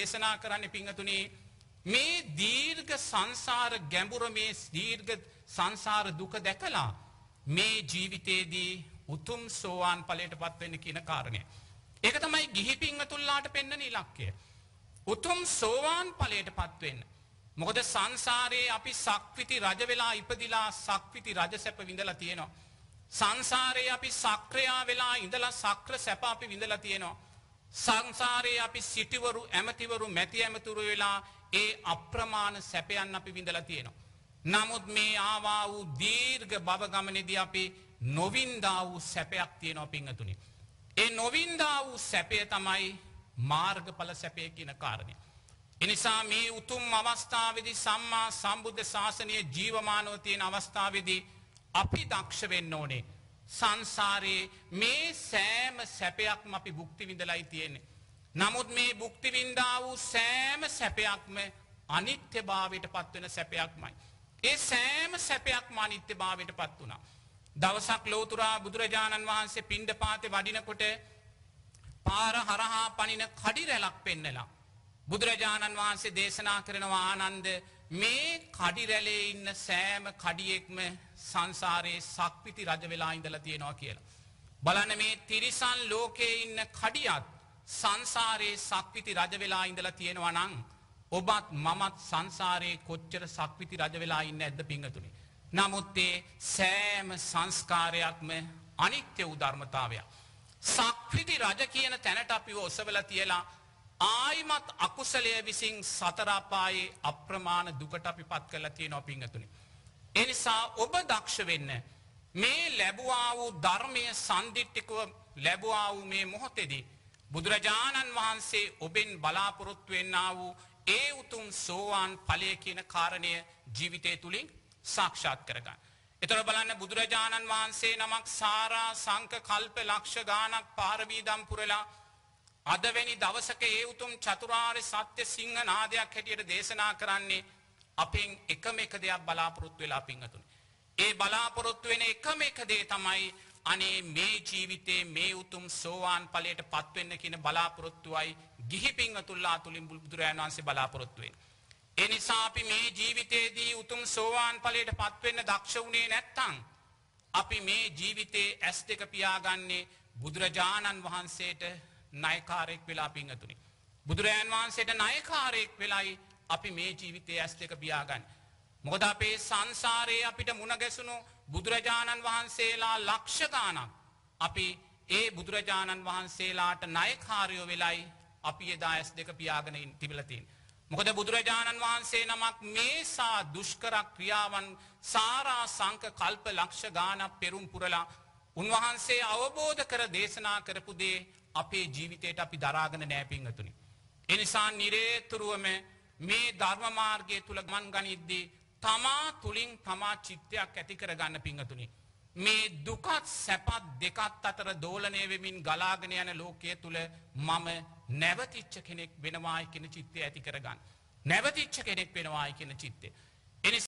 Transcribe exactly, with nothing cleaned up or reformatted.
දේශනා කරන්නේ පිංගතුනි මේ දීර්ඝ සංසාර ගැඹුර මේ දීර්ඝ සංසාර දුක දැකලා මේ ජීවිතේදී උතුම් සෝවාන් ඵලයටපත් වෙන්න කියන කාරණය. ඒක තමයි ගිහි පිංගතුල්ලාට පෙන්වන ඉලක්කය. උතුම් සෝවාන් ඵලයටපත් වෙන්න. මොකද සංසාරේ අපි සක්විති රජ වෙලා ඉපදිලා සක්විති රජ සැප විඳලා තියෙනවා. සංසාරේ අපි සක්‍රයා වෙලා ඉඳලා සක්‍ර සැප අපි විඳලා තියෙනවා. සංසාරේ අපි සිටිවරු ඇමතිවරු මැති ඇමතුරු වෙලා ඒ අප්‍රමාණ සැපයන් අපි විඳලා තියෙනවා. නමුත් මේ ආවා වූ දීර්ඝ භව ගමනේදී අපි නොවින්දා වූ සැපයක් තියෙනවා පිංගතුනි. ඒ නොවින්දා වූ සැපය තමයි මාර්ගඵල සැපය කියන කාරණය. එනිසා මේ උතුම් අවස්ථාවේදී සම්මා සම්බුද්ධ ශාසනය ජීවමානව තියෙන අවස්ථාවේදී අපි දක්ෂ වෙන්න ඕනේ. සංසාරේ මේ සෑම සැපයක්ම අපි භුක්ති විඳලායි තියෙන්නේ. නමුත් මේ භුක්ති විඳා වූ සෑම සැපයක්ම අනිත්‍යභාවයට පත් වෙන සැපයක්මයි. ඒ සෑම සැපයක්ම අනිත්‍යභාවයට පත් වුණා. දවසක් ලෝතුරා බුදුරජාණන් වහන්සේ පිණ්ඩපාතේ වඩිනකොට පාර හරහා පනින කඩි රැලක් පෙන්නලා බුදුරජාණන් වහන්සේ දේශනා කරනවා ආනන්ද මේ කඩි රැලේ ඉන්න සෑම කඩියෙක්ම සංසාරේ සක්විති රජ වෙලා ඉඳලා තියෙනවා කියලා. බලන්න මේ තිරිසන් ලෝකේ ඉන්න කඩියත් සංසාරේ සක්විති රජ වෙලා ඉඳලා තියෙනවා නම් ඔබත් මමත් සංසාරේ කොච්චර සක්විති රජ වෙලා ඉන්නේ නැද්ද පිංගතුනි. නමුත් ඒ සෑම සංස්කාරයක්ම අනිත්‍ය වූ ධර්මතාවයක්. සක්විති රජ කියන තැනට අපිව ඔසවලා තියලා ආයිමත් අකුසලය විසින් සතර අපායේ අප්‍රමාණ දුකට අපිපත් කරලා තියෙනවා පිංගතුනි. ඒ නිසා ඔබ දක්ෂ වෙන්න මේ ලැබුවා වූ ධර්මයේ සම්දිට්ඨිකව ලැබුවා වූ මේ මොහොතේදී බුදුරජාණන් වහන්සේ ඔබෙන් බලාපොරොත්තු වෙන්නා වූ ඒ උතුම් සෝවාන් ඵලය කියන කාරණය ජීවිතය තුලින් සාක්ෂාත් කරගන්න. එතකොට බලන්න බුදුරජාණන් වහන්සේ නමක් සාරා සංක කල්ප ලක්ෂ ගානක් පාරමී දම් පුරලා අදවැනි දවසක ඒ උතුම් චතුරාර්ය සත්‍ය සිංහ නාදයක් හැටියට දේශනා කරන්නේ අපෙන් එකම එක දෙයක් බලාපොරොත්තු වෙලා පිංගතුනි. ඒ බලාපොරොත්තු වෙන එකම එක දේ තමයි අනේ මේ ජීවිතේ මේ උතුම් සෝවාන් ඵලයට පත් වෙන්න කියන බලාපොරොත්තුවයි ගිහි පිංගතුල්ලා තුලින් බුදුරජාණන් වහන්සේ බලාපොරොත්තු වෙන්නේ. ඒ නිසා අපි මේ ජීවිතේදී උතුම් සෝවාන් ඵලයට පත් වෙන්න දක්ෂ වුණේ නැත්නම් අපි මේ ජීවිතේ ඇස් දෙක පියාගන්නේ බුදුරජාණන් වහන්සේට ණයකාරයෙක් වෙලා පිංගතුනි. බුදුරජාණන් වහන්සේට ණයකාරයෙක් වෙලයි අපි මේ ජීවිතයේ ඇස් දෙක පියාගන්නේ. මොකද අපේ සංසාරයේ අපිට මුණ ගැසුණු බුදුරජාණන් වහන්සේලා ලක්ෂ ගාණක් අපි ඒ බුදුරජාණන් වහන්සේලාට ණයකාරයෝ වෙලයි අපි එදා ඇස් දෙක පියාගෙන තිබිලා තියෙන්නේ. මොකද බුදුරජාණන් වහන්සේ නමක් මේසා දුෂ්කර ක්‍රියාවන් සාරා සංක කල්ප ලක්ෂ ගාණක් පෙරම් පුරලා උන්වහන්සේ අවබෝධ කර දේශනා කරපු දේ අපේ ජීවිතයට අපි දරාගෙන නැහැ පිංගතුනි. ඒ නිසා නිරේතුරුවම මේ ධර්ම මාර්ගය තුල ගමන් ගනිද්දී තමා තුලින් තමා චිත්තයක් ඇති කරගන්න පිංගතුනි. මේ දුකත් සැපත් දෙකත් අතර දෝලණය වෙමින් ගලාගෙන යන ලෝකයේ තුල මම නැවතිච්ච කෙනෙක් වෙනවායි කියන චිත්තය ඇති කරගන්න. නැවතිච්ච කෙනෙක් වෙනවායි කියන චිත්තය.